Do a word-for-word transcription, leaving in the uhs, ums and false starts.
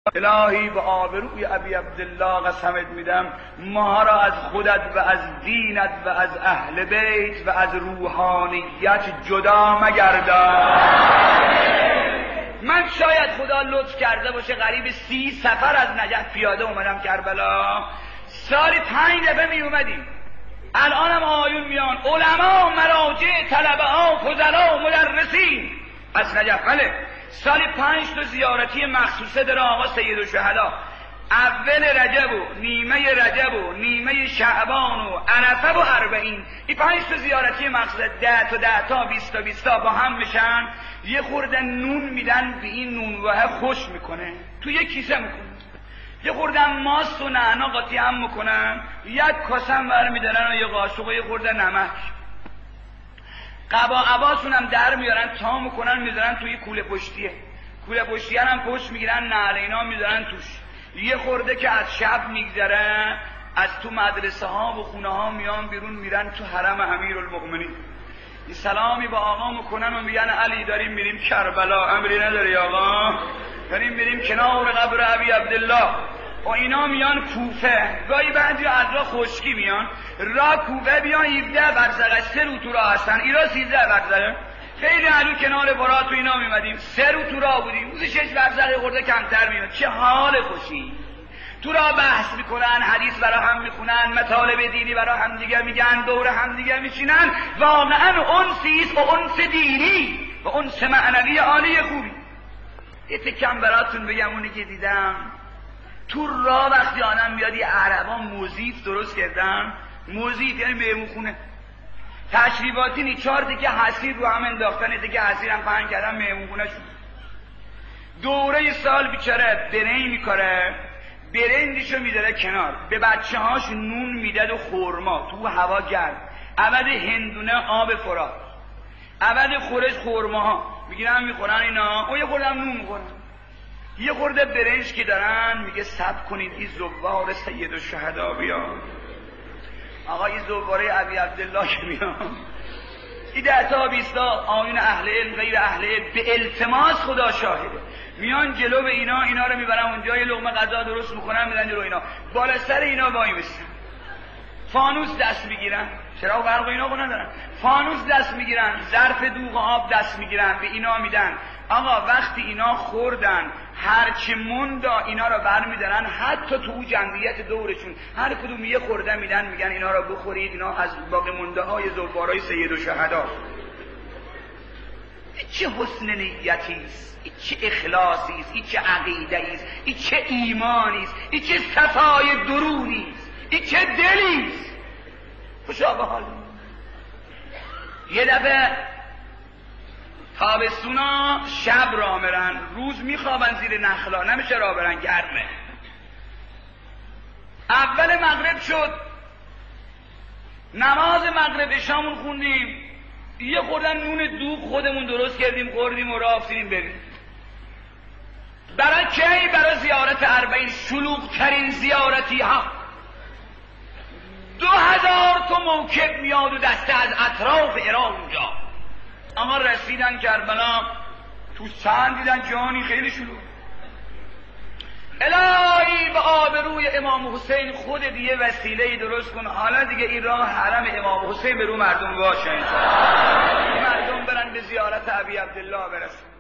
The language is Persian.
الهی به آبروی ابی عبدالله قسمت میدم ما را از خودت و از دینت و از اهل بیت و از روحانیت جدا مگردان. من شاید خدا لطف کرده باشه قریب سی سفر از نجف پیاده اومدم کربلا، سالی پنج دفعه می اومدیم. الانم آیون میان علما، مراجع، طلبه ها، فضلا و مدرسین از نجف. بله سالی پنج تا زیارتی مخصوصه داره آقا سید الشهدا، اول رجب و نیمه رجب و نیمه شعبان و عرفه و اربعین. این پنج تا زیارتی مخصوصه ده تا ده تا بیست تا بیست تا با هم میشن، یه خورده نون میدن به این نونواه خوش میکنه، تو یه کیسه میکنه، یه خورده ماست و نعنا قاطی هم میکنن، یک کاسم بر میدارن و یه قاشق و یه خورده نمک. قبا عباسون هم در میارن تا میکنن میذارن توی کوله پشتیه، کوله پشتیه هم پشت میگیرن، نعل اینا میذارن توش. یه خورده که از شب میگذره از تو مدرسه ها و خونه ها میان بیرون میرن تو حرم امیرالمؤمنین، این سلامی با آقا میکنن و میگن علی داریم میریم کربلا، امری نداری آقا، داریم میریم کنار قبر ابی عبدالله. و اینا میان کوفه، گاهی بعضی از را خشکی میان را کوفه بیان هفده برزقه، سه رو تو راه هستن، ایرا سیزده برزقه. خیلی علو کنار برات تو اینا میمدیم، سه رو تو راه بودیم، روزی شش برزقه خورده کمتر میاد. چه حال خوشی، تو راه بحث میکنن، حدیث برا هم میخونن، مطالب دینی برا هم دیگه میگن، دور هم دیگه میشینن. واقعا انسیست و انس دینی و انس معنوی عالی خوبی. یه تکم براتون بگم اونی که دیدم تو راه وقتی آنم بیادی عربان موزیف درست کردن، موزیف یعنی مهمون خونه تشریفاتی نی، چهار دیگه حسیر رو هم انداختن، دیگه حسیر هم پهن کردن مهمون خونه شد. دوره سال بیچاره برنج میکاره، برنجشو میداره کنار، به بچه هاش نون میداد و خورما تو هوا گرد، عوض هندونه آب فرات، عوض خورش خورما ها میگیرن میخورن اینا، او یه خورده هم نون میخورن، یه خورده برنج که دارن میگه صبر کنید این زوار سید الشهدا بیان. آقا این زواره ابی عبدالله که بیان، این ده تا بیست تا آیون اهل علم غیر اهل علم به التماس خدا شاهده میان جلو به اینا، اینا رو میبرن اونجا، یه لقمه غذا درست میکنن میدن جلو اینا، بالا سر اینا وای میستن، فانوس دست میگیرن، چرا برق اینا کو ندارن، فانوس دست میگیرن، ظرف دوغ آب دست میگیرن به اینا میدن. آقا وقتی اینا خوردن هرچه موندا اینا رو برمیدارن، حتی تو او جمعیت دورشون هر کدوم یه خورده میدن، میگن اینا رو بخورید، اینا از باقی مونده های زوارای سید الشهدا. چه حسن نیتی است، این چه اخلاصی است، این چه عقیده است، این چه ایمانی است، این چه صفای درونی است، این چه دلی است. خوشا به حال. یه دفعه تابستونا شب را برن، روز میخوابن زیر نخلا، نمیشه را برن، گرمه. اول مغرب شد، نماز مغرب شامون خوندیم، یه خوردن نون دوغ خودمون درست کردیم خوردیم و راه افتادیم بریم. برای کی؟ برای زیارت اربعین، شلوغ ترین زیارتی ها. دو هزار تا موکب میاد و دسته از اطراف عراق اونجا. اما رسیدن کربلا تو سن دیدن جانی خیلی شلوغ. الهی به آبروی امام حسین خود دیگه وسیله‌ای درست کن، حالا دیگه این راه حرم امام حسین به رو مردم باشه، مردم برن به زیارت ابی عبدالله برسن.